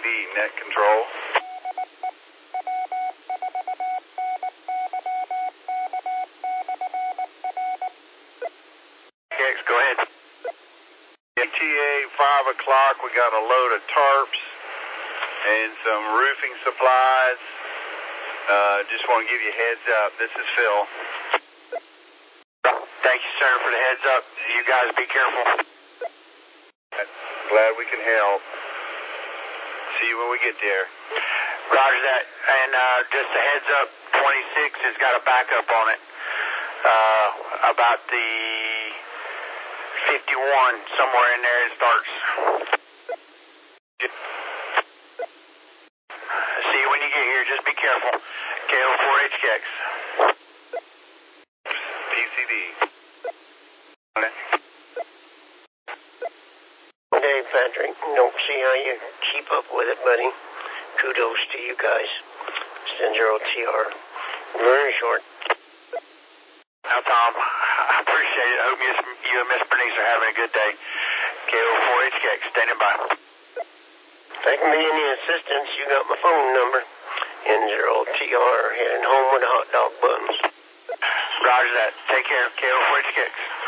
PCD, net control. Go ahead. ETA 5 o'clock, we got a load of tarps and some roofing supplies. Just want to give you a heads up. This is Phil. Thank you, sir, for the heads up. You guys be careful. Glad we can help. See you when we get there. Roger that. And just a heads up, 26 has got a backup on it. About the 51, somewhere in there it starts. See you when you get here. Just be careful. KO4HKX. PCD. Dave Patrick, don't see how you keep up with it, buddy. Kudos to you guys. Send-0 TR. Very short. Now, Tom, I appreciate it. I hope you and Miss Bernice are having a good day. KO4HKX, standing by. If I can be any assistance, you got my phone number. N0TR, heading home with hot dog buns. Roger that. Take care. KO4HKX.